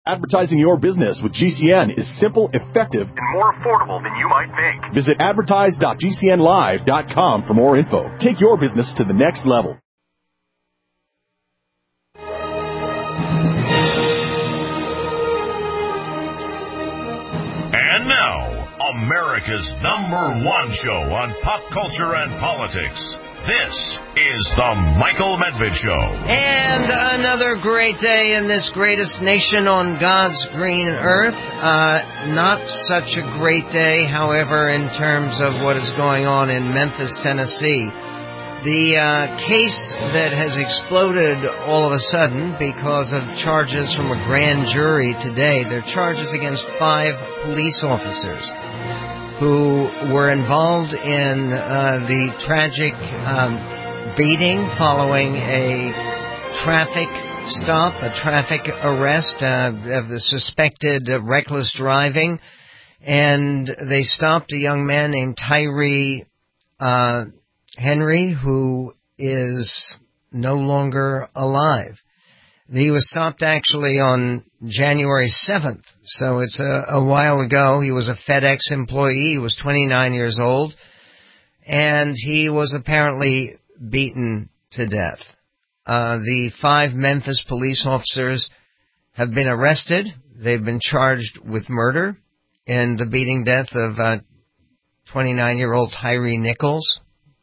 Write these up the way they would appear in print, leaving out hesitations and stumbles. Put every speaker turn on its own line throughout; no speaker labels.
Advertising your business with GCN is simple, effective, and more affordable than you might think. Visit advertise.gcnlive.com for more info. Take your business to the next level.
And now, America's #1 show on pop culture and politics. This is the Michael Medved Show.
And another great day in this greatest nation on God's green earth. Not such a great day, however, in terms of what is going on in Memphis, Tennessee. The case that has exploded all of a sudden because of charges from a grand jury today. They're charges against 5 police officers who were involved in the tragic beating following a traffic stop, a traffic arrest of the suspected reckless driving. And they stopped a young man named Tyree Henry, who is no longer alive. He was stopped actually on January 7th, so it's a while ago. He was a FedEx employee. He was 29 years old, and he was apparently beaten to death. The 5 Memphis police officers have been arrested. They've been charged with murder in the beating death of 29-year-old Tyree Nichols.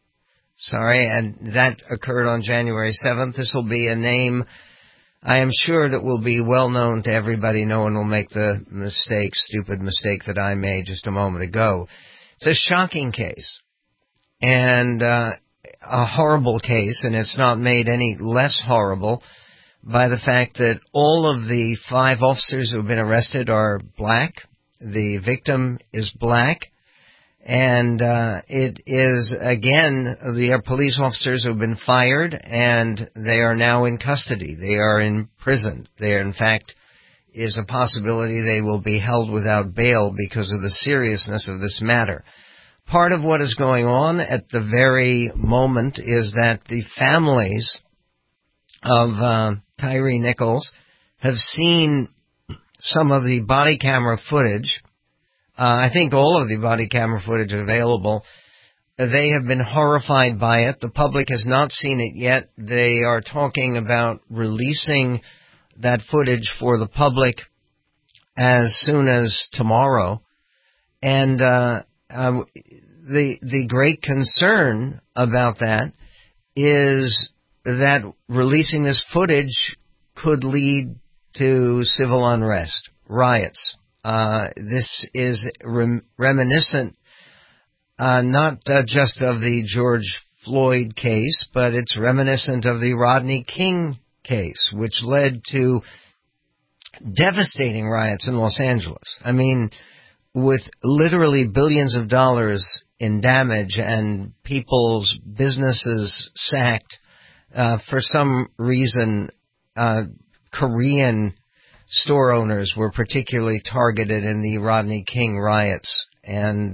And that occurred on January 7th. This will be a name I am sure that will be well known to everybody. No one will make the stupid mistake that I made just a moment ago. It's a shocking case and a horrible case, and it's not made any less horrible by the fact that all of the 5 officers who have been arrested are black. The victim is black. And it is, again, the police officers who have been fired, and they are now in custody. They are in prison. There, in fact, is a possibility they will be held without bail because of the seriousness of this matter. Part of what is going on at the very moment is that the families of Tyree Nichols have seen some of the body camera footage. I think all of the body camera footage available. They have been horrified by it. The public has not seen it yet. They are talking about releasing that footage for the public as soon as tomorrow. And the great concern about that is that releasing this footage could lead to civil unrest, riots. This is reminiscent not just of the George Floyd case, but it's reminiscent of the Rodney King case, which led to devastating riots in Los Angeles. I mean, with literally billions of dollars in damage and people's businesses sacked. For some reason, Korean store owners were particularly targeted in the Rodney King riots. And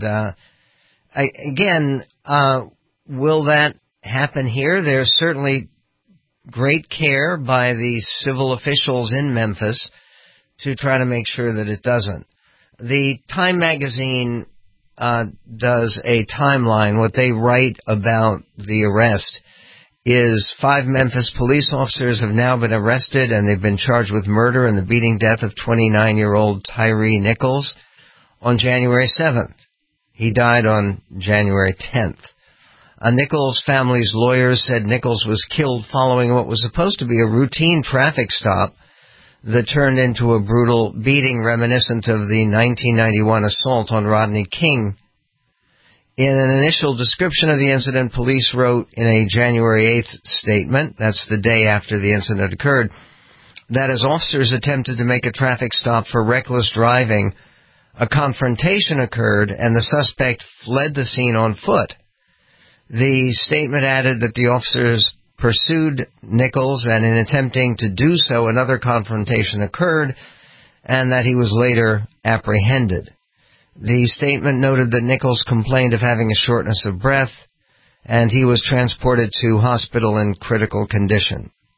will that happen here? There's certainly great care by the civil officials in Memphis to try to make sure that it doesn't. The Time magazine does a timeline. What they write about the arrest is 5 Memphis police officers have now been arrested, and they've been charged with murder in the beating death of 29-year-old Tyree Nichols on January 7th. He died on January 10th. Nichols' family's lawyers said Nichols was killed following what was supposed to be a routine traffic stop that turned into a brutal beating reminiscent of the 1991 assault on Rodney King. In an initial description of the incident, police wrote in a January 8th statement, that's the day after the incident occurred, that as officers attempted to make a traffic stop for reckless driving, a confrontation occurred and the suspect fled the scene on foot. The statement added that the officers pursued Nichols, and in attempting to do so, another confrontation occurred, and that he was later apprehended. The statement noted that Nichols complained of having a shortness of breath, and he was transported to hospital in critical condition.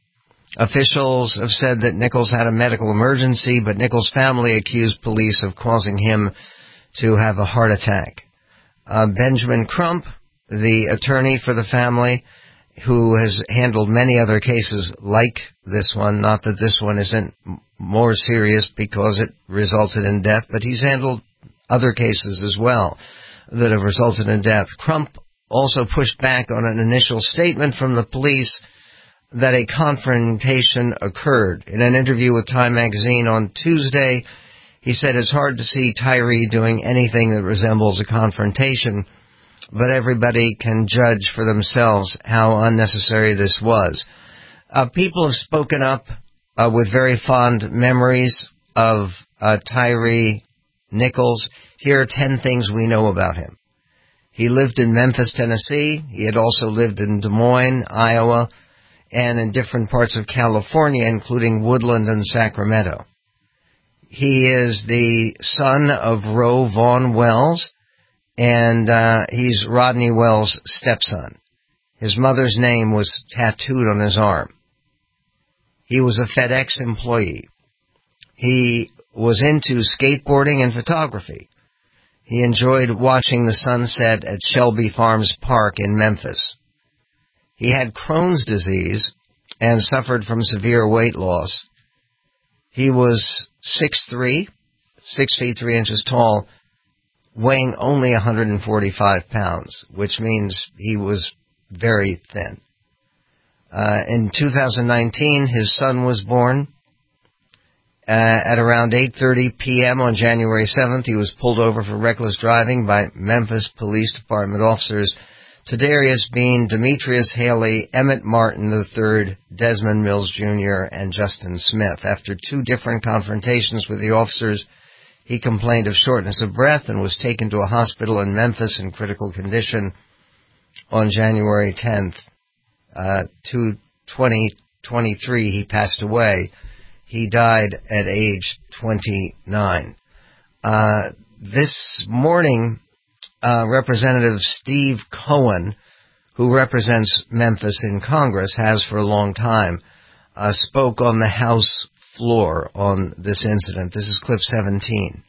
Officials have said that Nichols had a medical emergency, but Nichols' family accused police of causing him to have a heart attack. Benjamin Crump, the attorney for the family, who has handled many other cases like this one, not that this one isn't more serious because it resulted in death, but he's handled other cases as well that have resulted in death. Crump also pushed back on an initial statement from the police that a confrontation occurred. In an interview with Time magazine on Tuesday, he said it's hard to see Tyree doing anything that resembles a confrontation, but everybody can judge for themselves how unnecessary this was. People have spoken up with very fond memories of Tyree Nichols. Here are 10 things we know about him. He lived in Memphis, Tennessee. He had also lived in Des Moines, Iowa, and in different parts of California, including Woodland and Sacramento. He is the son of Roe Vaughn Wells, and he's Rodney Wells' stepson. His mother's name was tattooed on his arm. He was a FedEx employee. He was into skateboarding and photography. He enjoyed watching the sunset at Shelby Farms Park in Memphis. He had Crohn's disease and suffered from severe weight loss. He was 6'3", 6 feet 3 inches tall, weighing only 145 pounds, which means he was very thin. In 2019, his son was born. At around 8:30 p.m. on January 7th, he was pulled over for reckless driving by Memphis Police Department officers Tadarius Bean, Demetrius Haley, Emmett Martin III, Desmond Mills Jr., and Justin Smith. After 2 different confrontations with the officers, he complained of shortness of breath and was taken to a hospital in Memphis in critical condition on January 10th. 2023, he passed away. He died at age 29. This morning, Representative Steve Cohen, who represents Memphis in Congress, has for a long time, spoke on the House floor on this incident. This is clip 17.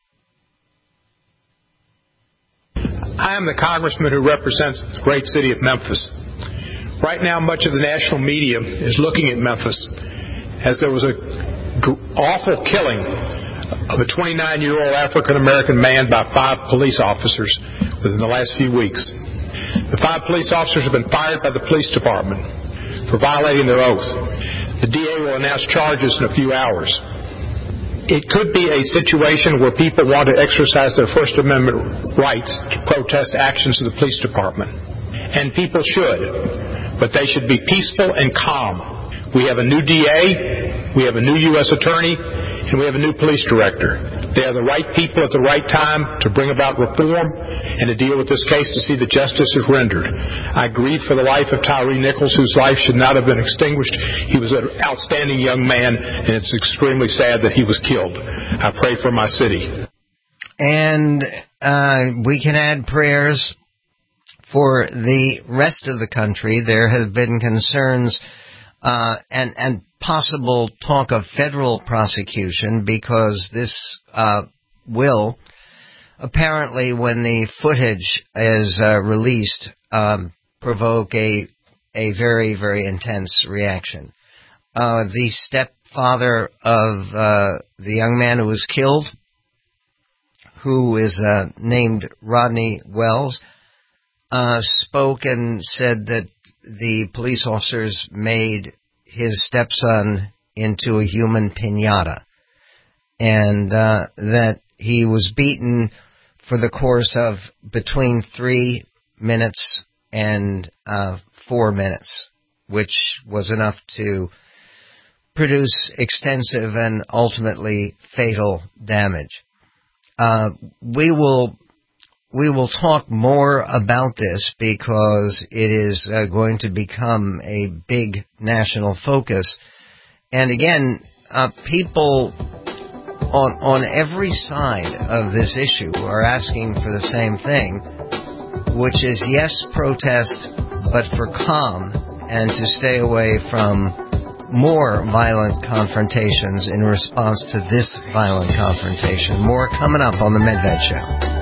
I am the congressman who represents the great city of Memphis. Right now, much of the national media is looking at Memphis as there was an awful killing of a 29-year-old African-American man by 5 police officers within the last few weeks. The 5 police officers have been fired by the police department for violating their oath. The DA will announce charges in a few hours. It could be a situation where people want to exercise their First Amendment rights to protest actions of the police department. And people should, but they should be peaceful and calm. We have a new DA, we have a new U.S. attorney, and we have a new police director. They are the right people at the right time to bring about reform and to deal with this case to see that justice is rendered. I grieve for the life of Tyree Nichols, whose life should not have been extinguished. He was an outstanding young man, and it's extremely sad that he was killed. I pray for my city.
And we can add prayers for the rest of the country. There have been concerns and possible talk of federal prosecution because this will apparently, when the footage is released, provoke a very, very intense reaction. The stepfather of the young man who was killed, who is named Rodney Wells, spoke and said that the police officers made his stepson into a human piñata, and that he was beaten for the course of between 3 minutes and 4 minutes, which was enough to produce extensive and ultimately fatal damage. We will talk more about this because it is going to become a big national focus. And again, people on every side of this issue are asking for the same thing, which is yes, protest, but for calm and to stay away from more violent confrontations in response to this violent confrontation. More coming up on the Medved Show.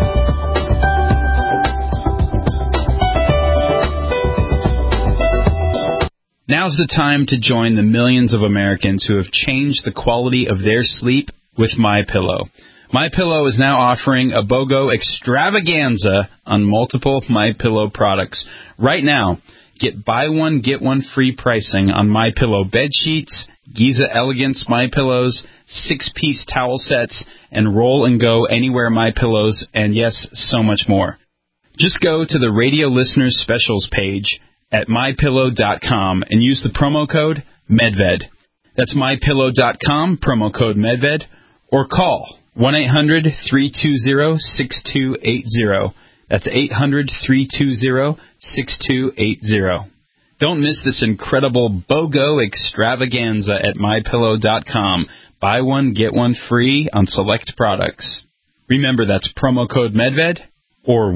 Now's the time to join the millions of Americans who have changed the quality of their sleep with MyPillow. MyPillow is now offering a BOGO extravaganza on multiple MyPillow products. Right now, get buy one, get one free pricing on MyPillow bed sheets, Giza Elegance MyPillows, 6-piece towel sets, and Roll and Go Anywhere MyPillows, and yes, so much more. Just go to the Radio Listeners Specials page at MyPillow.com and use the promo code MEDVED. That's MyPillow.com, promo code MEDVED, or call 1-800-320-6280. That's 800-320-6280. Don't miss this incredible BOGO extravaganza at MyPillow.com. Buy one, get one free on select products. Remember, that's promo code MEDVED or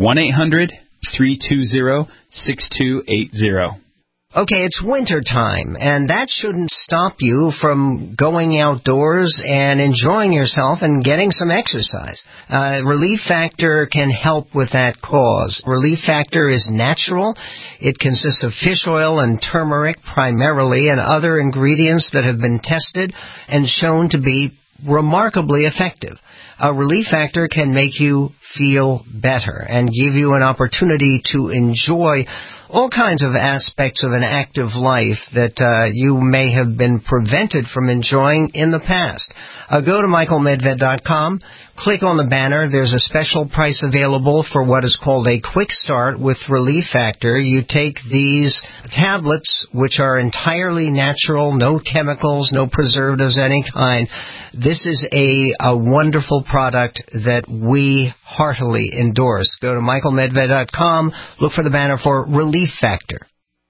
1-800-320-6280.
Okay, it's winter time, and that shouldn't stop you from going outdoors and enjoying yourself and getting some exercise. Relief Factor can help with that cause. Relief Factor is natural. It consists of fish oil and turmeric primarily, and other ingredients that have been tested and shown to be remarkably effective. Relief Factor can make you feel better and give you an opportunity to enjoy all kinds of aspects of an active life that you may have been prevented from enjoying in the past. Go to michaelmedved.com, click on the banner. There's a special price available for what is called a quick start with Relief Factor. You take these tablets, which are entirely natural, no chemicals, no preservatives of any kind. This is a wonderful product that we heartily endorse. Go to michaelmedved.com, look for the banner for Relief Factor.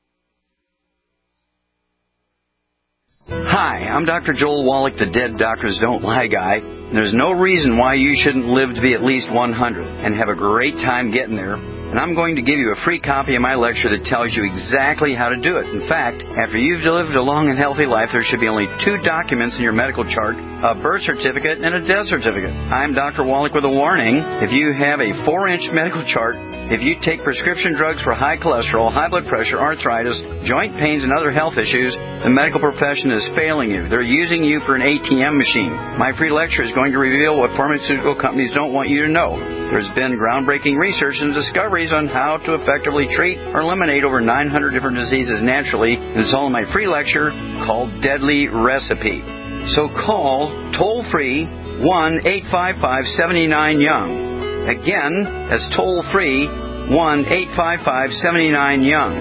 Hi, I'm Dr. Joel Wallach, the Dead Doctors Don't Lie guy. There's no reason why you shouldn't live to be at least 100 and have a great time getting there. And I'm going to give you a free copy of my lecture that tells you exactly how to do it. In fact, after you've lived a long and healthy life, there should be only 2 documents in your medical chart, a birth certificate and a death certificate. I'm Dr. Wallach with a warning. If you have a 4-inch medical chart, if you take prescription drugs for high cholesterol, high blood pressure, arthritis, joint pains, and other health issues, the medical profession is failing you. They're using you for an ATM machine. My free lecture is going to reveal what pharmaceutical companies don't want you to know. There's been groundbreaking research and discoveries on how to effectively treat or eliminate over 900 different diseases naturally, and it's all in my free lecture called Deadly Recipe. So call toll-free 1-855-79-YOUNG. Again, that's toll-free 1-855-79-YOUNG.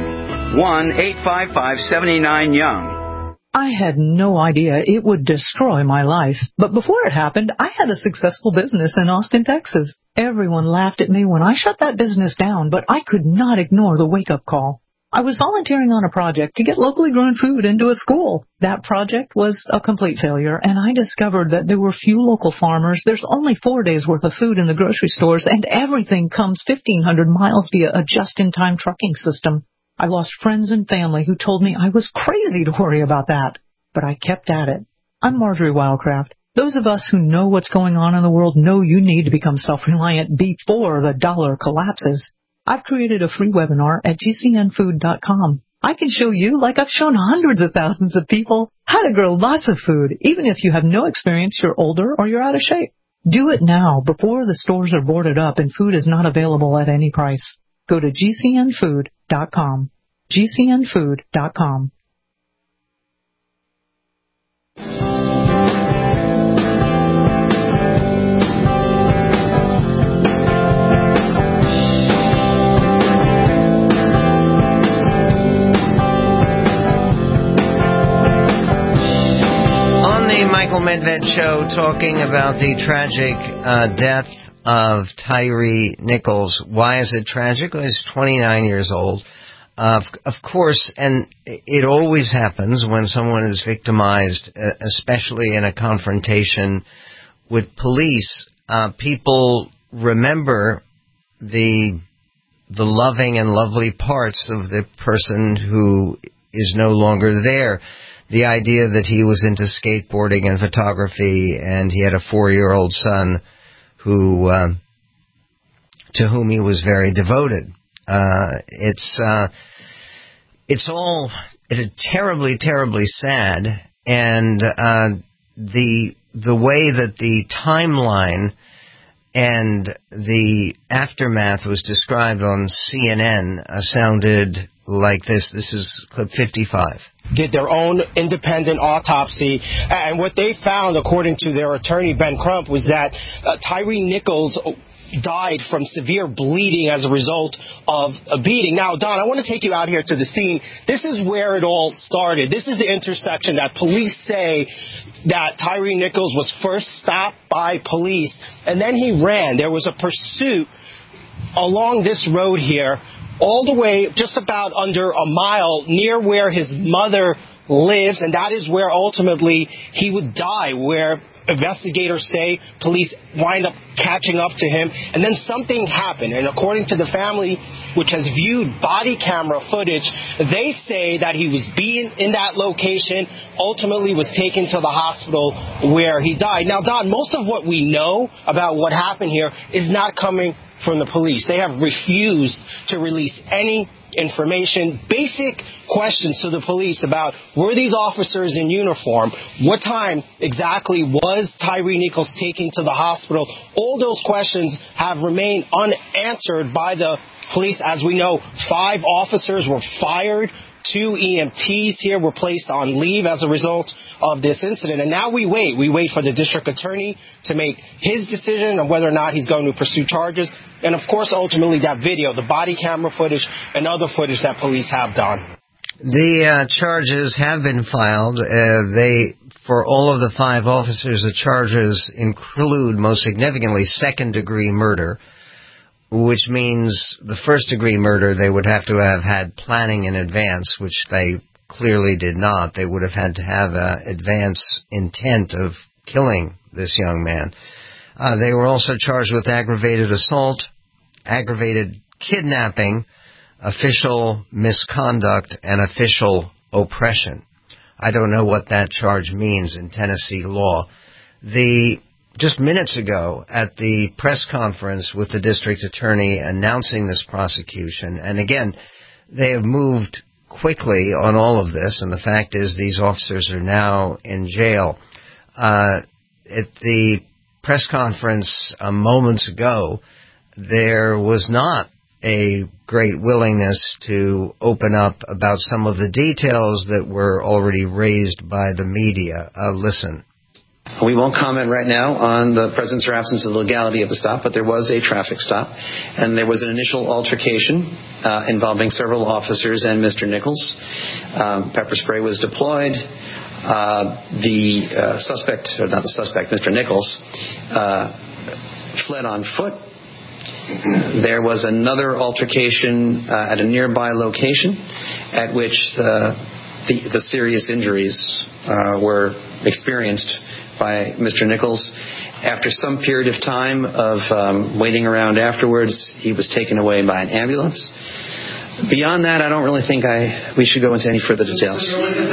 1-855-79-YOUNG.
I had no idea it would destroy my life. But before it happened, I had a successful business in Austin, Texas. Everyone laughed at me when I shut that business down, but I could not ignore the wake-up call. I was volunteering on a project to get locally grown food into a school. That project was a complete failure, and I discovered that there were few local farmers. There's only 4 days' worth of food in the grocery stores, and everything comes 1,500 miles via a just-in-time trucking system. I lost friends and family who told me I was crazy to worry about that, but I kept at it. I'm Marjorie Wildcraft. Those of us who know what's going on in the world know you need to become self-reliant before the dollar collapses. I've created a free webinar at gcnfood.com. I can show you, like I've shown hundreds of thousands of people, how to grow lots of food, even if you have no experience, you're older, or you're out of shape. Do it now, before the stores are boarded up and food is not available at any price. Go to gcnfood.com. gcnfood.com.
Michael Medved Show, talking about the tragic death of Tyre Nichols. Why is it tragic? Well, he's 29 years old. Of course, and it always happens when someone is victimized, especially in a confrontation with police. People remember the loving and lovely parts of the person who is no longer there. the idea that he was into skateboarding and photography, and he had a 4-year-old son to whom he was very devoted. It's all terribly, terribly sad, and the way that the timeline and the aftermath was described on CNN sounded like this. This is clip 55.
Did their own independent autopsy, and what they found, according to their attorney, Ben Crump, was that Tyre Nichols died from severe bleeding as a result of a beating. Now, Don, I want to take you out here to the scene. This is where it all started. This is the intersection that police say that Tyre Nichols was first stopped by police, and then he ran. There was a pursuit along this road here, all the way just about under a mile near where his mother lives, and that is where ultimately he would die, where investigators say police wind up catching up to him, and then something happened. And according to the family, which has viewed body camera footage, they say that he was beaten in that location, ultimately was taken to the hospital where he died. Now, Don, most of what we know about what happened here is not coming from the police. They have refused to release any information, basic questions to the police about, were these officers in uniform? What time exactly was Tyre Nichols taken to the hospital? All those questions have remained unanswered by the police. As we know, 5 officers were fired. 2 EMTs here were placed on leave as a result of this incident. And now we wait. We wait for the district attorney to make his decision on whether or not he's going to pursue charges. And, of course, ultimately that video, the body camera footage and other footage that police have done.
The charges have been filed. For all of the 5 officers, the charges include, most significantly, second-degree murder, which means the first-degree murder they would have to have had planning in advance, which they clearly did not. They would have had to have advance intent of killing this young man. They were also charged with aggravated assault, aggravated kidnapping, official misconduct, and official oppression. I don't know what that charge means in Tennessee law. Just minutes ago at the press conference with the district attorney announcing this prosecution, and again, they have moved quickly on all of this, and the fact is these officers are now in jail. At the press conference moments ago, there was not a great willingness to open up about some of the details that were already raised by the media. Listen.
We won't comment right now on the presence or absence of legality of the stop, but there was a traffic stop, and there was an initial altercation involving several officers and Mr. Nichols. Pepper spray was deployed. Mr. Nichols, fled on foot. There was another altercation at a nearby location at which the serious injuries were experienced by Mr. Nichols. After some period of time of waiting around afterwards, he was taken away by an ambulance. Beyond that, I don't really think we should go into any further details.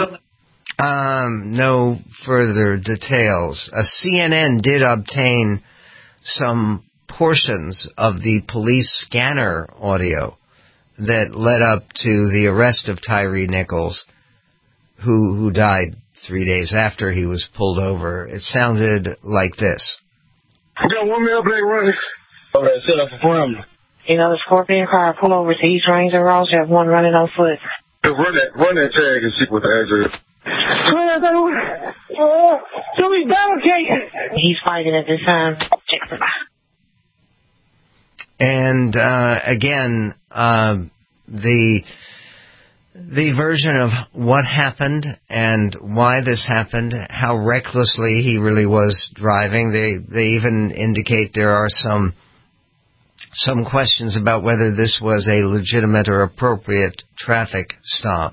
No further details. CNN did obtain some portions of the police scanner audio that led up to the arrest of Tyre Nichols, who died 3 days after he was pulled over. It sounded like this.
I got one male black running. Okay, set up a parameter.
You know, the Scorpion car pull over to East Ranger Ross. You have one running on foot.
Run that tag and see what the address.
He's fighting at this time.
And again, the version of what happened and why this happened, how recklessly he really was driving. They even indicate there are some questions about whether this was a legitimate or appropriate traffic stop.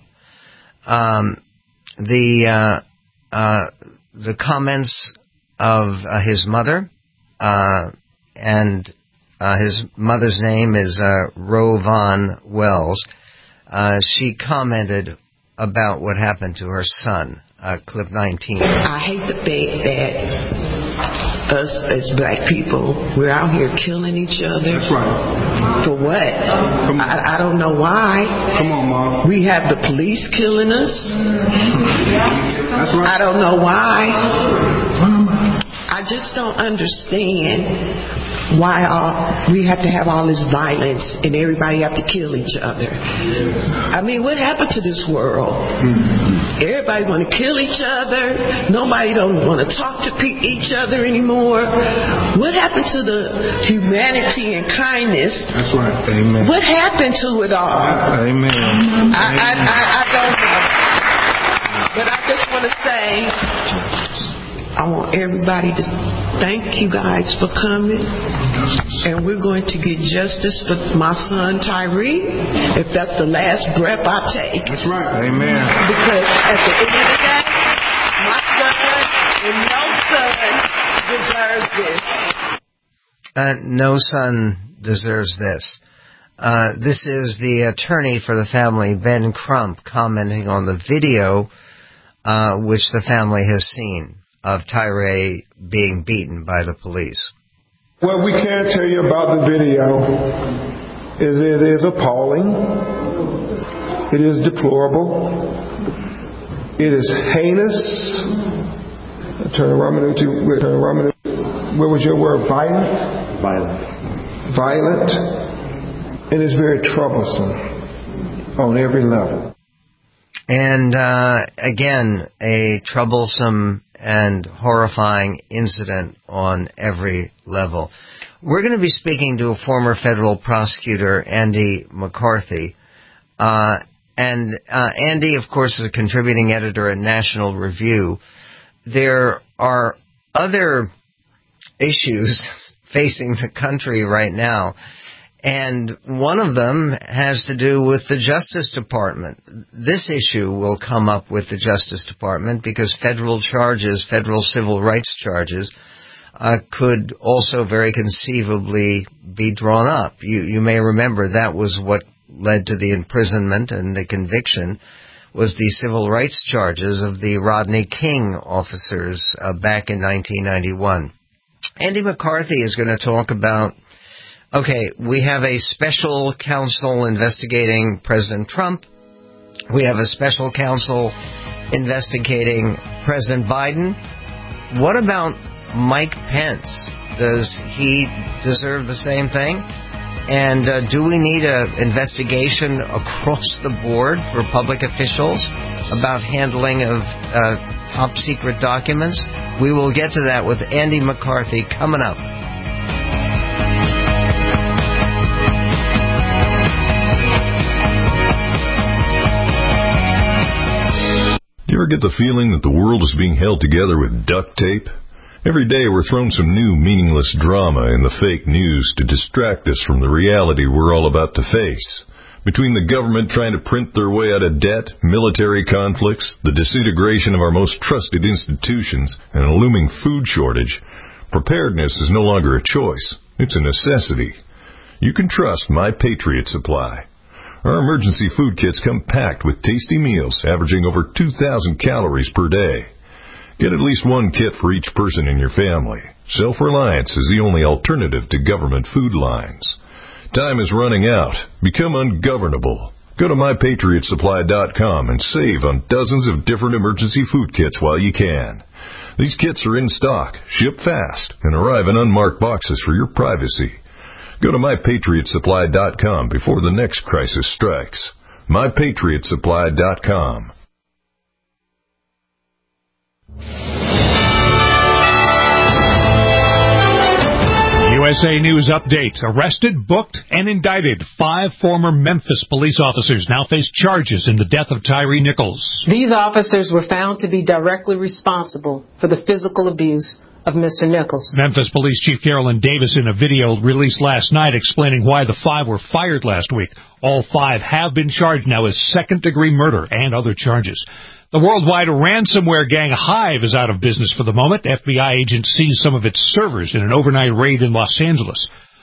The comments of his mother, and his mother's name is Rovon Wells. She commented about what happened to her son. clip 19.
I hate the fact that us as black people, we're out here killing each other.
That's right.
For what? I don't know why.
Come on, Mom.
We have the police killing us.
That's right.
I don't know why. I just don't understand why we have to have all this violence and everybody have to kill each other. I mean, what happened to this world? Everybody want to kill each other. Nobody don't want to talk to each other anymore. What happened to the humanity and kindness?
That's right. Amen.
What happened to it all?
Amen.
I don't know. But I just want to say, I want everybody to thank you guys for coming. And we're going to get justice for my son Tyree, if that's the last breath I take.
That's right. Amen. Because
at the end of the day, my son and no son deserves this.
No son deserves this. This is the attorney for the family, Ben Crump, commenting on the video which the family has seen of Tyree being beaten by the police.
What we can tell you about the video is it is appalling. It is deplorable. It is heinous. What was your word? Violent. It is very troublesome on every level.
And again, a troublesome and horrifying incident on every level. We're going to be speaking to a former federal prosecutor, Andy McCarthy. And Andy, of course, is a contributing editor at National Review. There are other issues facing the country right now, and one of them has to do with the Justice Department. This issue will come up with the Justice Department because federal civil rights charges, could also very conceivably be drawn up. You may remember that was what led to the imprisonment and the conviction was the civil rights charges of the Rodney King officers back in 1991. Andy McCarthy is going to talk about, okay, we have a special counsel investigating President Trump. We have a special counsel investigating President Biden. What about Mike Pence? Does he deserve the same thing? And do we need an investigation across the board for public officials about handling of top secret documents? We will get to that with Andy McCarthy coming up.
You ever get the feeling that the world is being held together with duct tape? Every day we're thrown some new meaningless drama in the fake news to distract us from the reality we're all about to face. Between the government trying to print their way out of debt, military conflicts, the disintegration of our most trusted institutions, and a looming food shortage, preparedness is no longer a choice. It's a necessity. You can trust My Patriot Supply. Our emergency food kits come packed with tasty meals averaging over 2,000 calories per day. Get at least one kit for each person in your family. Self-reliance is the only alternative to government food lines. Time is running out. Become ungovernable. Go to MyPatriotSupply.com and save on dozens of different emergency food kits while you can. These kits are in stock, ship fast, and arrive in unmarked boxes for your privacy. Go to MyPatriotSupply.com before the next crisis strikes. MyPatriotSupply.com.
USA News Update. Arrested, booked, and indicted. 5 former Memphis police officers now face charges in the death of Tyree Nichols.
These officers were found to be directly responsible for the physical abuse of Mr. Nichols.
Memphis Police Chief Carolyn Davis in a video released last night explaining why the 5 were fired last week. All 5 have been charged now as second-degree murder and other charges. The worldwide ransomware gang Hive is out of business for the moment. FBI agents seized some of its servers in an overnight raid in Los Angeles.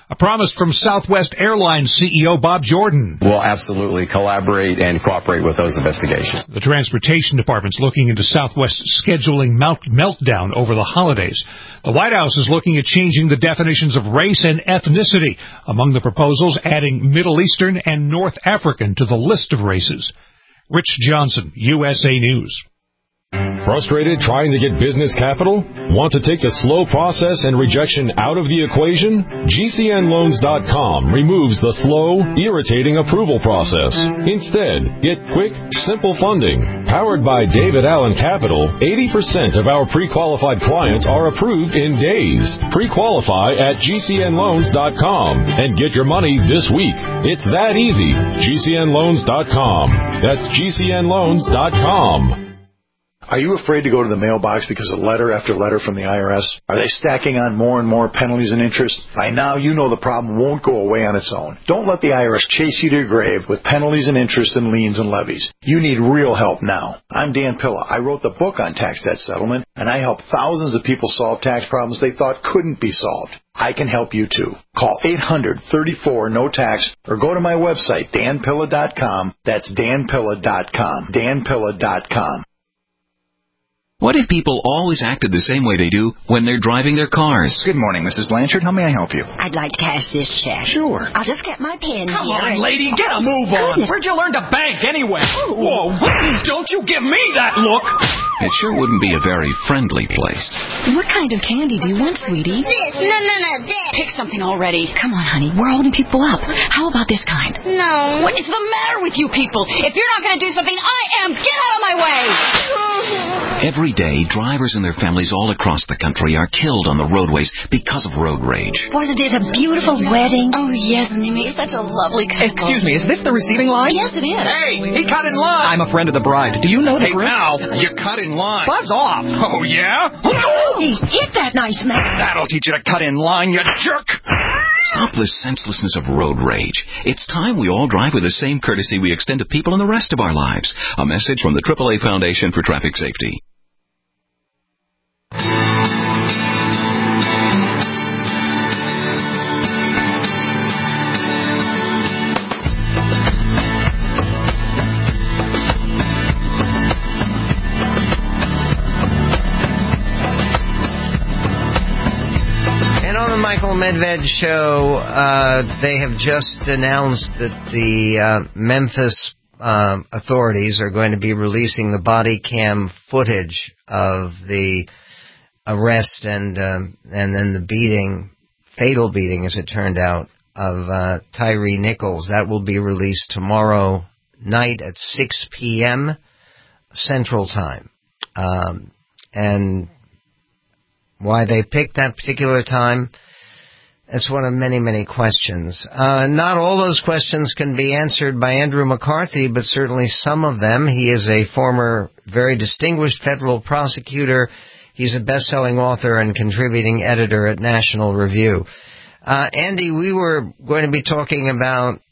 A promise from Southwest Airlines CEO Bob Jordan.
We'll absolutely collaborate and cooperate with those investigations.
The Transportation Department's looking into Southwest's scheduling meltdown over the holidays. The White House is looking at changing the definitions of race and ethnicity. Among the proposals, adding Middle Eastern and North African to the list of races. Rich Johnson, USA News.
Frustrated trying to get business capital? Want to take the slow process and rejection out of the equation? GCNLoans.com removes the slow, irritating approval process. Instead, get quick, simple funding. Powered by David Allen Capital, 80% of our pre-qualified clients are approved in days. Pre-qualify at GCNLoans.com and get your money this week. It's that easy. GCNLoans.com. That's GCNLoans.com.
Are you afraid to go to the mailbox because of letter after letter from the IRS? Are they stacking on more and more penalties and interest? By now, you know the problem won't go away on its own. Don't let the IRS chase you to your grave with penalties and interest and liens and levies. You need real help now. I'm Dan Pilla. I wrote the book on tax debt settlement, and I help thousands of people solve tax problems they thought couldn't be solved. I can help you too. Call 800-34-NO-TAX or go to my website, danpilla.com. That's danpilla.com. danpilla.com.
What if people always acted the same way they do when they're driving their cars?
Good morning, Mrs. Blanchard. How may I help you?
I'd like to cash this check.
Sure.
I'll just get my pen
Come
here.
on, lady, get a move on.
Goodness.
Where'd you learn to bank anyway? Whoa, don't you give me that look.
It sure wouldn't be a very friendly place.
What kind of candy do you want, sweetie?
This. No, this.
Pick something already. Come on, honey. We're holding people up. How about this kind?
No.
What is the matter with you people? If you're not going to do something, I am. Get out of my way.
Every day, drivers and their families all across the country are killed on the roadways because of road rage.
Wasn't it a beautiful wedding?
Oh, yes, and they made such a lovely couple.
Excuse me, is this the receiving line?
Yes, it is.
Hey, he cut in line. I'm a friend of the bride. Do you know the group? Now, you cut in line. Buzz off. Oh, yeah?
Hey, hit that nice man.
That'll teach you to cut in line, you jerk.
Stop the senselessness of road rage. It's time we all drive with the same courtesy we extend to people in the rest of our lives. A message from the AAA Foundation for Traffic Safety.
Michael Medved show, they have just announced that the Memphis authorities are going to be releasing the body cam footage of the arrest and then the beating, fatal beating as it turned out, of Tyree Nichols. That will be released tomorrow night at 6 p.m. Central Time. And why they picked that particular time, it's one of many, many questions. Not all those questions can be answered by Andrew McCarthy, but certainly some of them. He is a former, very distinguished federal prosecutor. He's a best-selling author and contributing editor at National Review. Andy, we were going to be talking about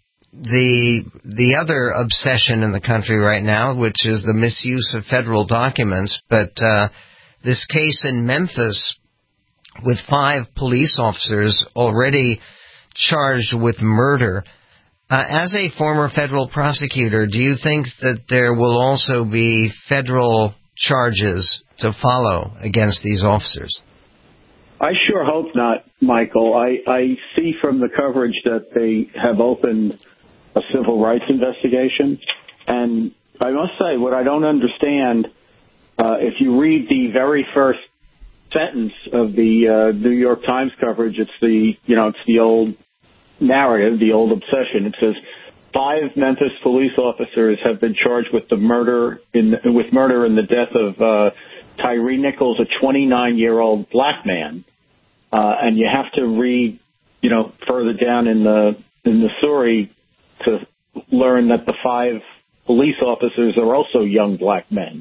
the other obsession in the country right now, which is the misuse of federal documents, but this case in Memphis with 5 police officers already charged with murder. As a former federal prosecutor, do you think that there will also be federal charges to follow against these officers?
I sure hope not, Michael. I see from the coverage that they have opened a civil rights investigation. And I must say, what I don't understand, if you read the very first sentence of the New York Times coverage, it's the old narrative, the old obsession. It says 5 Memphis police officers have been charged with murder in the death of Tyree Nichols, a 29-year-old black man. And you have to read, further down in the story to learn that the 5 police officers are also young black men.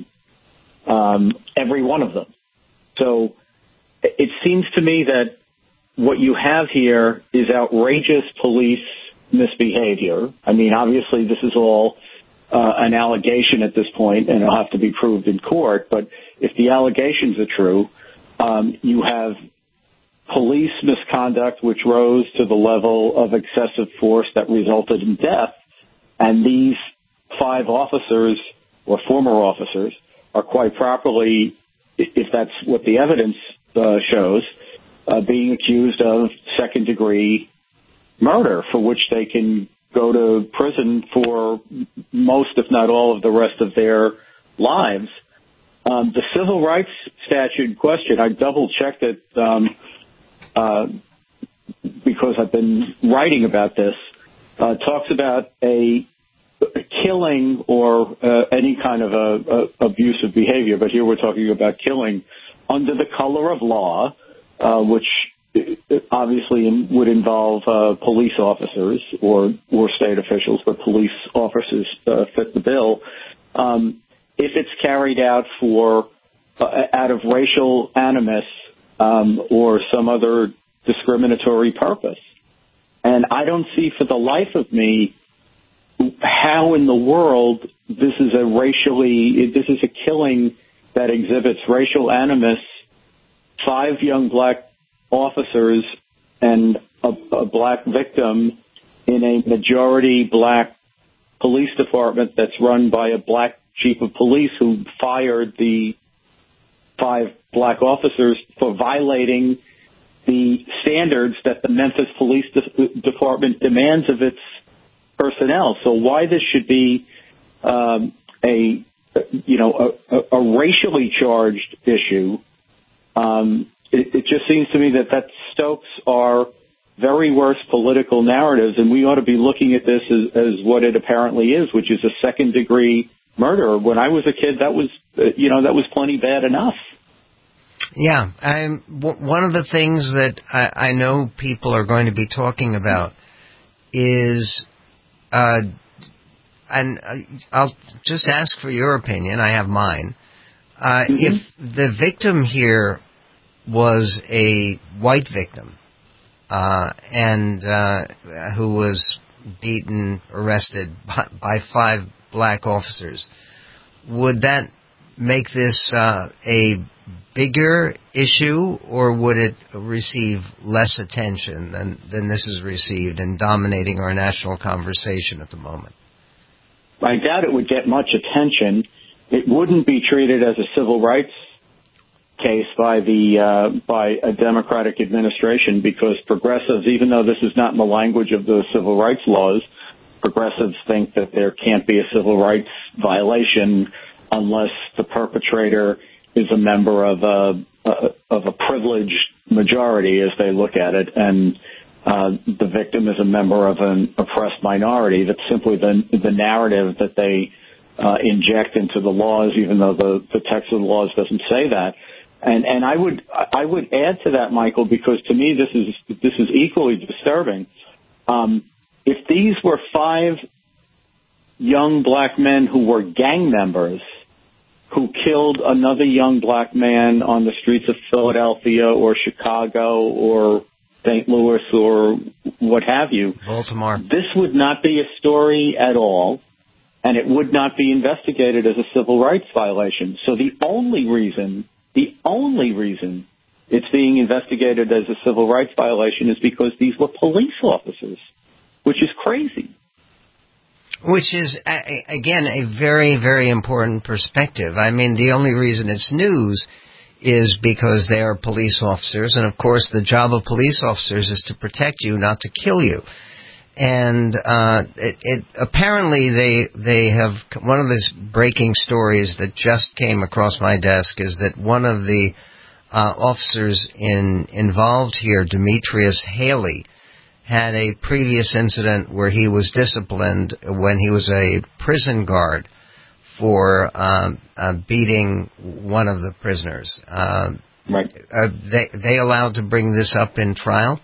Every one of them. So it seems to me that what you have here is outrageous police misbehavior. I mean, obviously this is all an allegation at this point, and it'll have to be proved in court. But if the allegations are true, you have police misconduct which rose to the level of excessive force that resulted in death. And these 5 officers, or former officers, are quite properly, if that's what the evidence shows, being accused of second-degree murder, for which they can go to prison for most, if not all, of the rest of their lives. The civil rights statute in question, I double-checked it because I've been writing about this, talks about a killing or any kind of abusive behavior, but here we're talking about killing under the color of law, which obviously would involve police officers or state officials, but police officers fit the bill. If it's carried out out of racial animus or some other discriminatory purpose. And I don't see for the life of me how in the world this is a killing that exhibits racial animus. 5 young black officers and a black victim in a majority black police department that's run by a black chief of police who fired the 5 black officers for violating the standards that the Memphis Police Department demands of its personnel. So why this should be a racially charged issue, it just seems to me that stokes are very worse political narratives, and we ought to be looking at this as what it apparently is, which is a second-degree murder. When I was a kid, that was plenty bad enough.
Yeah, one of the things that I know people are going to be talking about is, and I'll just ask for your opinion, I have mine, if the victim here was a white victim and who was beaten, arrested by 5 black officers, would that make this a bigger issue, or would it receive less attention than this has received and dominating our national conversation at the moment?
I doubt it would get much attention. It wouldn't be treated as a civil rights case by a Democratic administration, because progressives, even though this is not in the language of the civil rights laws, progressives think that there can't be a civil rights violation unless the perpetrator is a member of a privileged majority, as they look at it, and the victim is a member of an oppressed minority. That's simply the narrative that they inject into the laws, even though the text of the laws doesn't say that. And I would add to that, Michael, because to me this is equally disturbing. If these were 5 young black men who were gang members who killed another young black man on the streets of Philadelphia or Chicago or St. Louis or what have you,
Baltimore, this
would not be a story at all, and it would not be investigated as a civil rights violation. So the only reason it's being investigated as a civil rights violation is because these were police officers, which is crazy.
Which is, again, a very, very important perspective. I mean, the only reason it's news is because they are police officers, and of course the job of police officers is to protect you, not to kill you. And apparently they have, one of the breaking stories that just came across my desk is that one of the officers involved here, Demetrius Haley, had a previous incident where he was disciplined when he was a prison guard for beating one of the prisoners.
Right.
Are they allowed to bring this up in trial?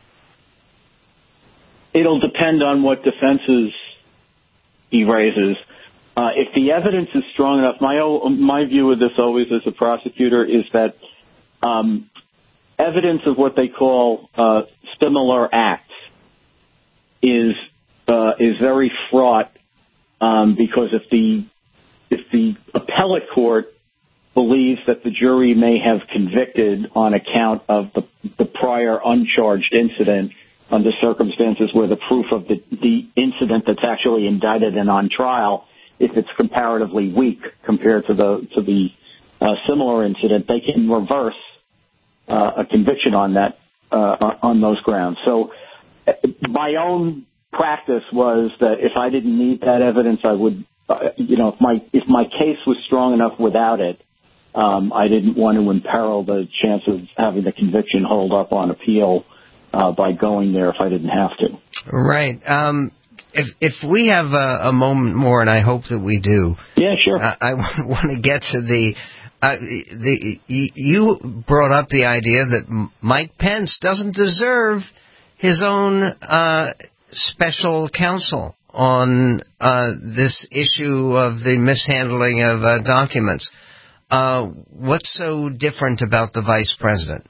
It'll depend on what defenses he raises. If the evidence is strong enough, my view of this always as a prosecutor is that evidence of what they call similar acts is very fraught, because if the appellate court believes that the jury may have convicted on account of the prior uncharged incident under circumstances where the proof of the incident that's actually indicted and on trial, if it's comparatively weak compared to the similar incident, they can reverse a conviction on that on those grounds. So my own practice was that if I didn't need that evidence, I would, if my case was strong enough without it, I didn't want to imperil the chance of having the conviction hold up on appeal by going there if I didn't have to.
Right. If we have a moment more, and I hope that we do.
Yeah, sure.
I want to get to you brought up the idea that Mike Pence doesn't deserve his own special counsel on this issue of the mishandling of documents. What's so different about the vice president?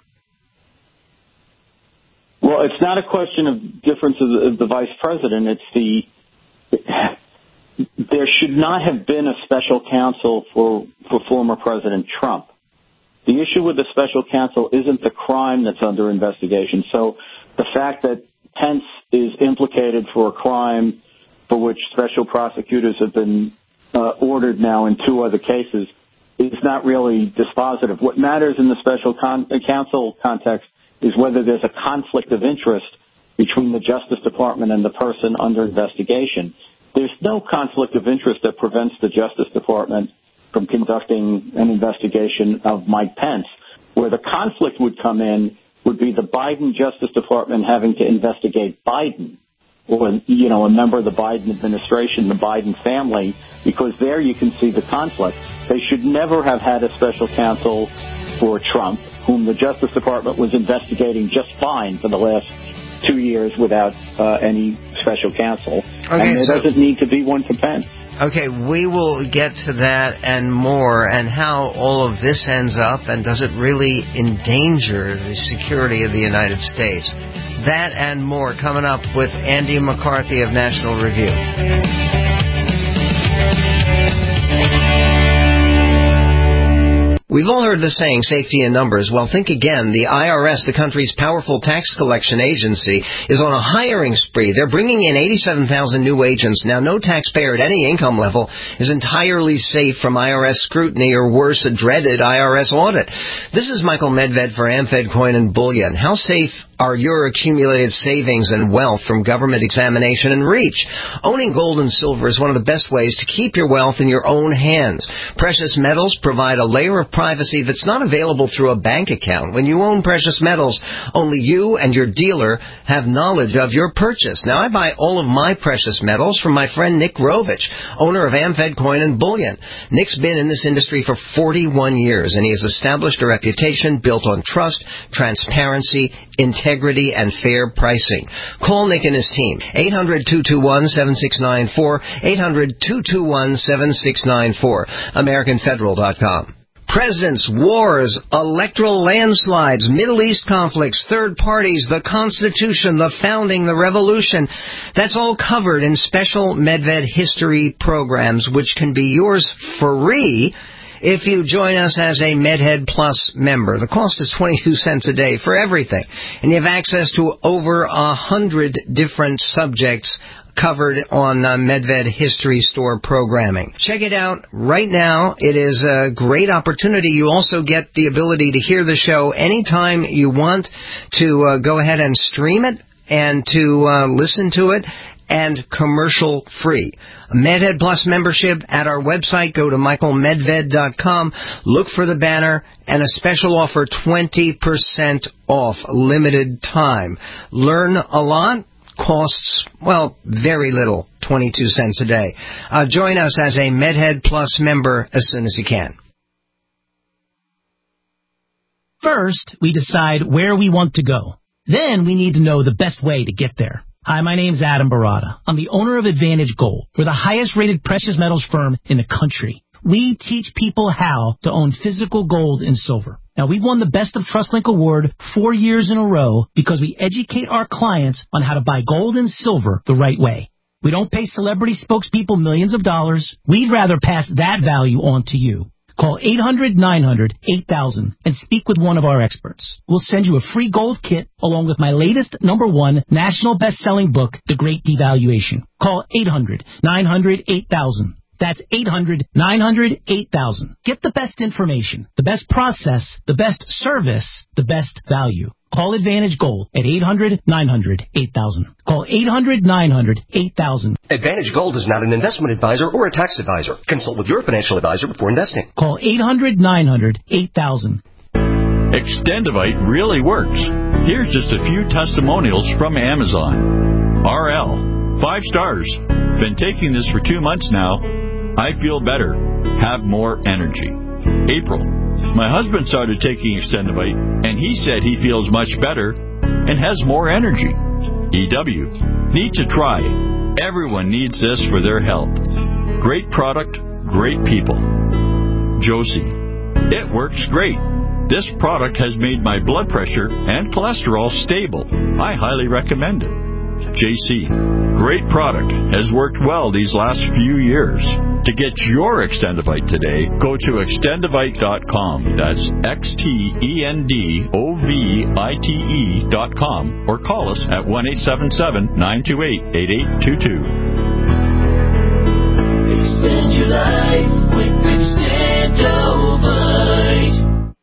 Well, it's not a question of difference of the vice president. It's there should not have been a special counsel for former President Trump. The issue with the special counsel isn't the crime that's under investigation. So the fact that Pence is implicated for a crime for which special prosecutors have been ordered now in 2 other cases is not really dispositive. What matters in the special counsel context is whether there's a conflict of interest between the Justice Department and the person under investigation. There's no conflict of interest that prevents the Justice Department from conducting an investigation of Mike Pence. Where the conflict would come in would be the Biden Justice Department having to investigate Biden or, a member of the Biden administration, the Biden family, because there you can see the conflict. They should never have had a special counsel for Trump, whom the Justice Department was investigating just fine for the last 2 years without any special counsel.
Okay,
and there doesn't need to be one for Pence.
Okay, we will get to that and more, and how all of this ends up, and does it really endanger the security of the United States? That and more coming up with Andy McCarthy of National Review. We've all heard the saying, safety in numbers. Well, think again. The IRS, the country's powerful tax collection agency, is on a hiring spree. They're bringing in 87,000 new agents. Now, no taxpayer at any income level is entirely safe from IRS scrutiny or worse, a dreaded IRS audit. This is Michael Medved for AmFed Coin and Bullion. How safe are your accumulated savings and wealth from government examination and reach? Owning gold and silver is one of the best ways to keep your wealth in your own hands. Precious metals provide a layer of privacy that's not available through a bank account. When you own precious metals, only you and your dealer have knowledge of your purchase. Now, I buy all of my precious metals from my friend Nick Rovich, owner of AmFed Coin and Bullion. Nick's been in this industry for 41 years, and he has established a reputation built on trust, transparency, integrity, and fair pricing. Call Nick and his team. 800-221-7694. 800-221-7694. AmericanFederal.com. Presidents, wars, electoral landslides, Middle East conflicts, third parties, the Constitution, the founding, the revolution. That's all covered in special Medved history programs, which can be yours free if you join us as a MedHead Plus member. The cost is 22 cents a day for everything, and you have access to over 100 different subjects covered on Medved History Store programming. Check it out right now. It is a great opportunity. You also get the ability to hear the show anytime you want, to go ahead and stream it and to listen to it, and commercial free. MedHead Plus membership at our website. Go to michaelmedved.com. Look for the banner and a special offer, 20% off, limited time. Learn a lot. Costs, well, very little, 22 cents a day. Join us as a MedHead Plus member as soon as you can.
First, we decide where we want to go. Then we need to know the best way to get there. Hi, my name's Adam Barada. I'm the owner of Advantage Gold. We're the highest-rated precious metals firm in the country. We teach people how to own physical gold and silver. Now, we've won the Best of TrustLink Award 4 years in a row because we educate our clients on how to buy gold and silver the right way. We don't pay celebrity spokespeople millions of dollars. We'd rather pass that value on to you. Call 800-900-8000 and speak with one of our experts. We'll send you a free gold kit along with my latest #1 national best-selling book, The Great Devaluation. Call 800-900-8000. That's 800-900-8000. Get the best information, the best process, the best service, the best value. Call Advantage Gold at 800-900-8000. Call 800-900-8000.
Advantage Gold is not an investment advisor or a tax advisor. Consult with your financial advisor before investing.
Call 800-900-8000.
Extendivite really works. Here's just a few testimonials from Amazon. RL, 5 stars. Been taking this for 2 months now. I feel better. Have more energy. April, my husband started taking Extendivite, and he said he feels much better and has more energy. EW, need to try. Everyone needs this for their health. Great product, great people. Josie, it works great. This product has made my blood pressure and cholesterol stable. I highly recommend it. JC, great product, has worked well these last few years. To get your Extendivite today, go to extendivite.com. That's XTENDOVITE.com, or call us at 1-877-928-8822.
Extend your life with Extendovite.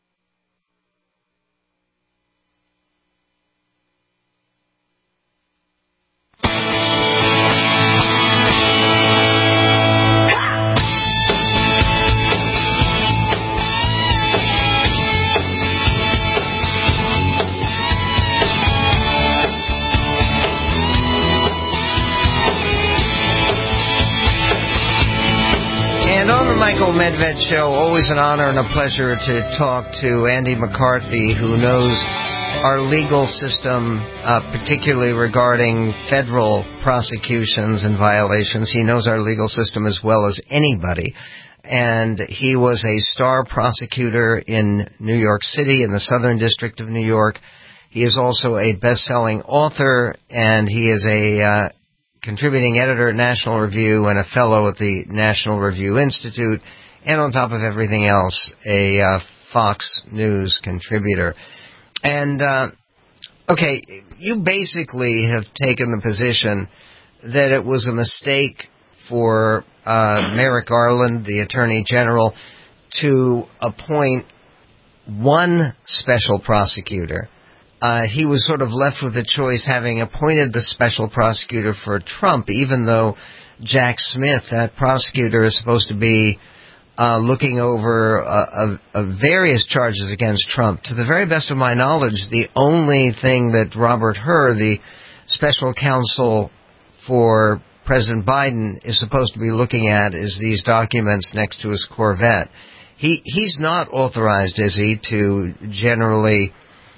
Michael Medved Show, always an honor and a pleasure to talk to Andy McCarthy, who knows our legal system, particularly regarding federal prosecutions and violations. He knows our legal system as well as anybody. And he was a star prosecutor in New York City, in the Southern District of New York. He is also a best-selling author, and he is a contributing editor at National Review and a fellow at the National Review Institute, and on top of everything else, a Fox News contributor. And, okay, you basically have taken the position that it was a mistake for Merrick Garland, the Attorney General, to appoint one special prosecutor. He was sort of left with the choice, having appointed the special prosecutor for Trump, even though Jack Smith, that prosecutor, is supposed to be looking over various charges against Trump. To the very best of my knowledge, the only thing that Robert Hur, the special counsel for President Biden, is supposed to be looking at is these documents next to his Corvette. He's not authorized, is he, to generally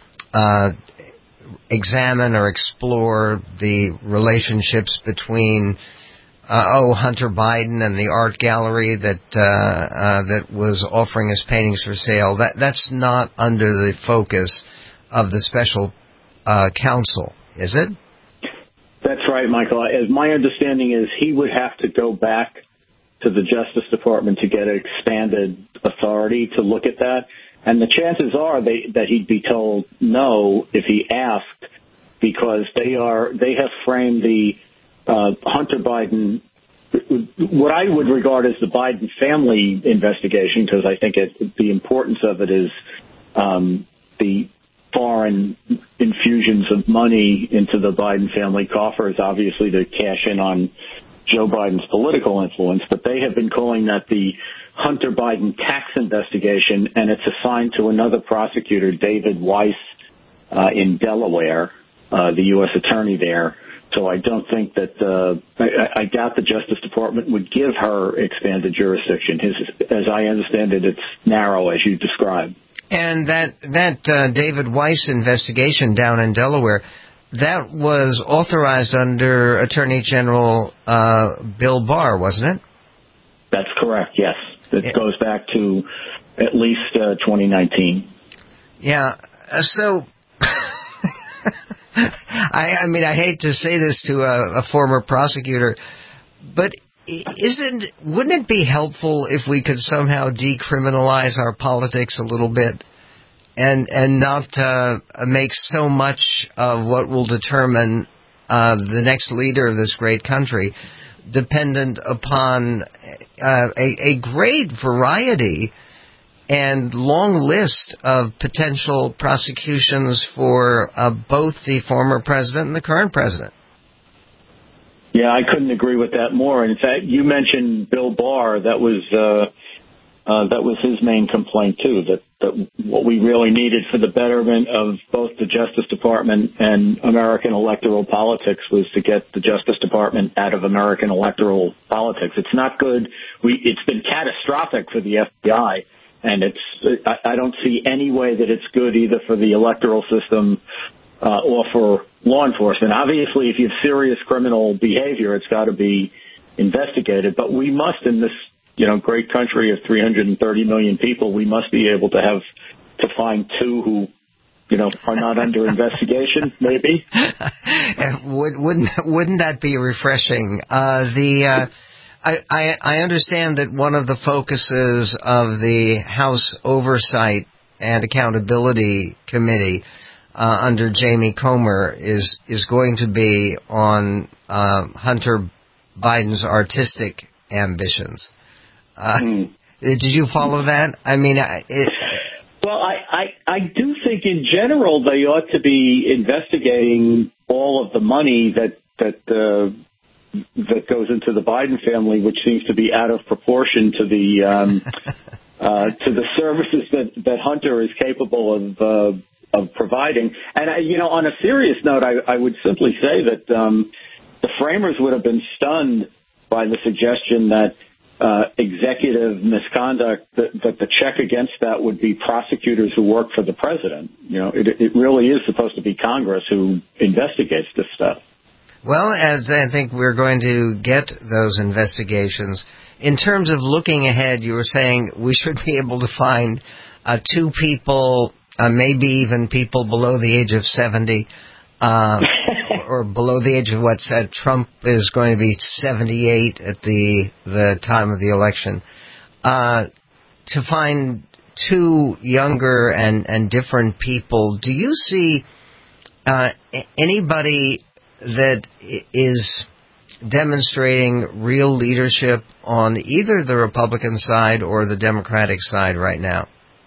examine or explore the relationships between Hunter Biden and the art gallery that was offering his paintings for sale. That's not under the focus of the special counsel, is it?
That's right, Michael. As my understanding is, he would have to go back to the Justice Department to get expanded authority to look at that. And the chances are that he'd be told no if he asked, because they have framed the Hunter Biden, what I would regard as the Biden family investigation, because I think the importance of it is the foreign infusions of money into the Biden family coffers, obviously to cash in on Joe Biden's political influence, but they have been calling that the Hunter Biden tax investigation, and it's assigned to another prosecutor, David Weiss, in Delaware, the U.S. attorney there. So I don't think that I doubt the Justice Department would give her expanded jurisdiction. As I understand it, it's narrow, as you described.
And that David Weiss investigation down in Delaware, that was authorized under Attorney General Bill Barr, wasn't it?
That's correct, yes. It goes back to at least 2019.
Yeah, so I mean, I hate to say this to a former prosecutor, but wouldn't it be helpful if we could somehow decriminalize our politics a little bit and not make so much of what will determine the next leader of this great country dependent upon a great variety and long list of potential prosecutions for both the former president and the current president?
Yeah, I couldn't agree with that more. In fact, you mentioned Bill Barr. That was his main complaint too. That what we really needed for the betterment of both the Justice Department and American electoral politics was to get the Justice Department out of American electoral politics. It's not good. It's been catastrophic for the FBI, and I don't see any way that it's good either for the electoral system or for law enforcement. Obviously, if you have serious criminal behavior, it's got to be investigated. But we must, in this great country of 330 million people, we must be able to find two who are not under investigation. Maybe.
Wouldn't that be refreshing? I understand that one of the focuses of the House Oversight and Accountability Committee under Jamie Comer is going to be on Hunter Biden's artistic ambitions. Did you follow that? I mean,
well, I do think in general they ought to be investigating all of the money that goes into the Biden family, which seems to be out of proportion to the services that Hunter is capable of providing. And on a serious note, I would simply say that the framers would have been stunned by the suggestion that executive misconduct, that the check against that would be prosecutors who work for the president. It really is supposed to be Congress who investigates this stuff.
Well, as I think we're going to get those investigations. In terms of looking ahead, you were saying we should be able to find two people, maybe even people below the age of 70, or below the age of what Trump is going to be 78 at the time of the election, to find two younger and different people. Do you see anybody that is demonstrating real leadership on either the Republican side or the Democratic side right now?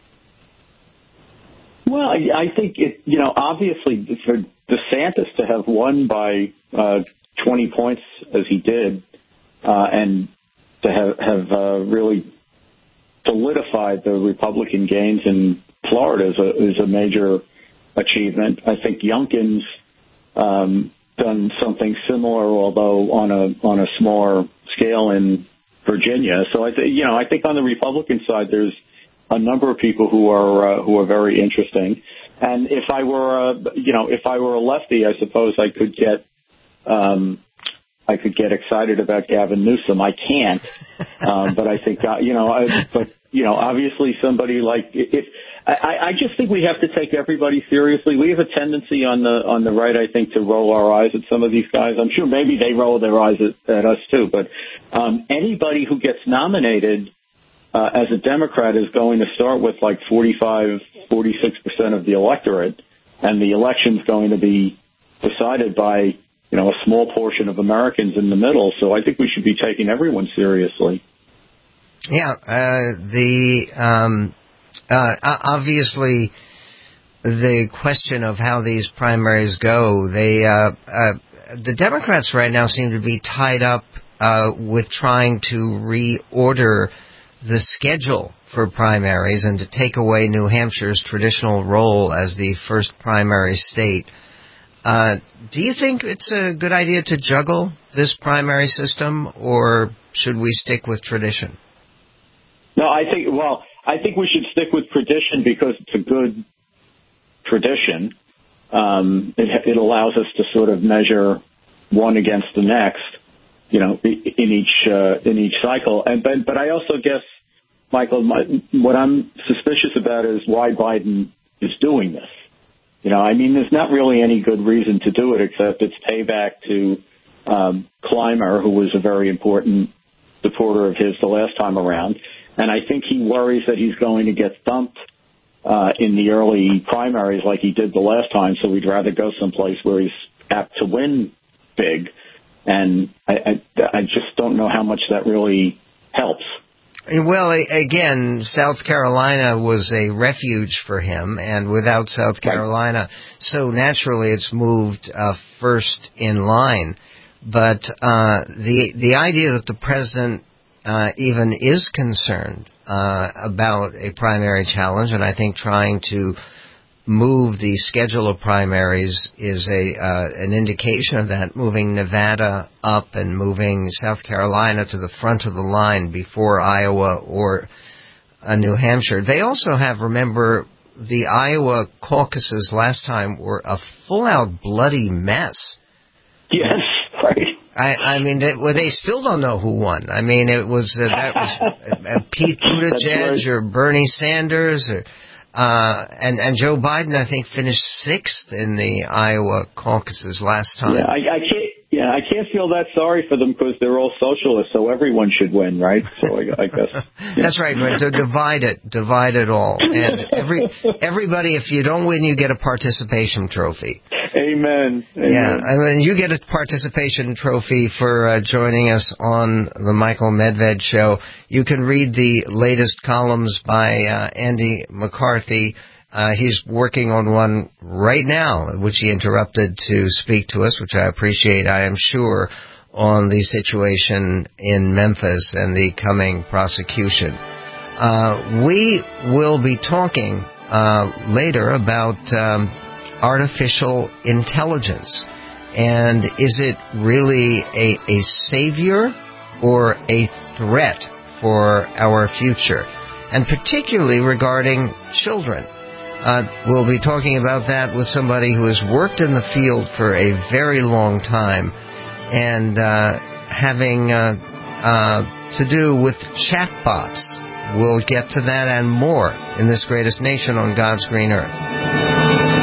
Well, I think obviously for DeSantis to have won by 20 points as he did, and to have really solidified the Republican gains in Florida is a major achievement. I think Youngkin's done something similar, although on a smaller scale in Virginia. So I think on the Republican side, there's a number of people who are very interesting. And if I were a lefty, I suppose I could get excited about Gavin Newsom. I can't, but I think obviously somebody like I just think we have to take everybody seriously. We have a tendency on the right, I think, to roll our eyes at some of these guys. I'm sure maybe they roll their eyes at us too. But anybody who gets nominated as a Democrat is going to start with like 45, 46% of the electorate, and the election's going to be decided by a small portion of Americans in the middle. So I think we should be taking everyone seriously.
Yeah, obviously the question of how these primaries go, the Democrats right now seem to be tied up with trying to reorder the schedule for primaries and to take away New Hampshire's traditional role as the first primary state. Do you think it's a good idea to juggle this primary system, or should we stick with tradition?
No, I think we should stick with tradition because it's a good tradition. It allows us to sort of measure one against the next, in each cycle. But I also guess, Michael, what I'm suspicious about is why Biden is doing this. There's not really any good reason to do it except it's payback to Clymer, who was a very important supporter of his the last time around, and I think he worries that he's going to get thumped in the early primaries like he did the last time, so he'd rather go someplace where he's apt to win big, and I just don't know how much that really helps.
Well, again, South Carolina was a refuge for him, and without South Carolina, so naturally it's moved first in line. But the idea that the president even is concerned about a primary challenge, and I think trying to move the schedule of primaries is an indication of that, moving Nevada up and moving South Carolina to the front of the line before Iowa or New Hampshire. They also have, remember, the Iowa caucuses last time were a full-out bloody mess.
Yes, right.
I mean, they still don't know who won. I mean, it was that was Pete Buttigieg or Bernie Sanders or and Joe Biden, I think, finished 6th in the Iowa caucuses last time.
Yeah, I can't feel that sorry for them because they're all socialists, so everyone should win, right? So I guess
that's right. But to divide it all, and everybody. If you don't win, you get a participation trophy.
Amen.
Yeah, I mean, you get a participation trophy for joining us on the Michael Medved Show. You can read the latest columns by Andy McCarthy. He's working on one right now, which he interrupted to speak to us, which I appreciate, I am sure, on the situation in Memphis and the coming prosecution. We will be talking later about artificial intelligence. And is it really a savior or a threat for our future? And particularly regarding children. We'll be talking about that with somebody who has worked in the field for a very long time and having to do with chatbots. We'll get to that and more in this greatest nation on God's green earth.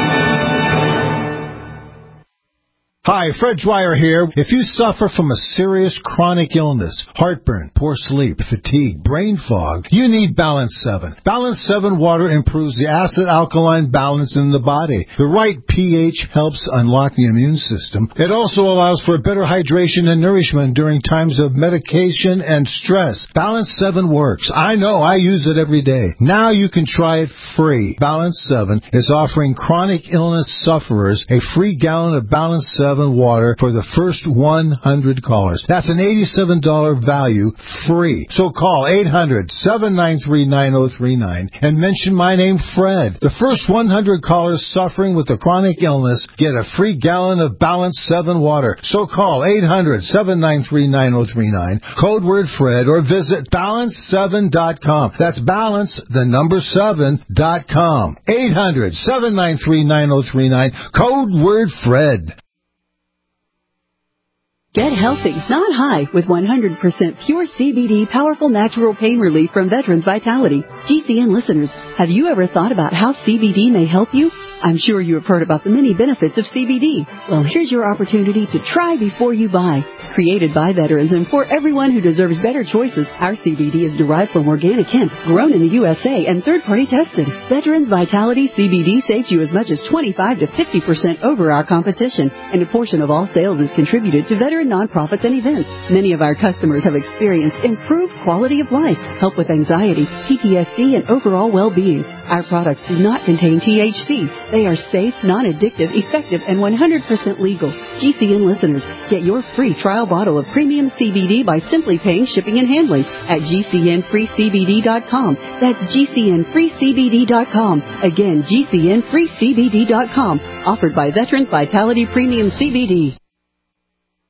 Hi, Fred Dwyer here. If you suffer from a serious chronic illness, heartburn, poor sleep, fatigue, brain fog, you need Balance 7. Balance 7 water improves the acid-alkaline balance in the body. The right pH helps unlock the immune system. It also allows for better hydration and nourishment during times of medication and stress. Balance 7 works. I know, I use it every day. Now you can try it free. Balance 7 is offering chronic illness sufferers a free gallon of Balance 7 water for the first 100 callers. That's an $87 value free. So call 800-793-9039 and mention my name, Fred. The first 100 callers suffering with a chronic illness get a free gallon of Balance 7 water. So call 800-793-9039, code word Fred, or visit balance7.com. That's balance, the number 7.com. 800-793-9039, code word Fred.
Get healthy, not high, with 100% pure CBD powerful natural pain relief from Veterans Vitality. GCN listeners, have you ever thought about how CBD may help you? I'm sure you have heard about the many benefits of CBD. Well, here's your opportunity to try before you buy. Created by veterans and for everyone who deserves better choices, our CBD is derived from organic hemp, grown in the USA, and third-party tested. Veterans Vitality CBD saves you as much as 25 to 50% over our competition, and a portion of all sales is contributed to veteran nonprofits and events. Many of our customers have experienced improved quality of life, help with anxiety, PTSD, and overall well-being. Our products do not contain THC. They are safe, non-addictive, effective, and 100% legal. GCN listeners, get your free trial bottle of premium CBD by simply paying shipping and handling at GCNFreeCBD.com. That's GCNFreeCBD.com. Again, GCNFreeCBD.com. Offered by Veterans Vitality Premium CBD.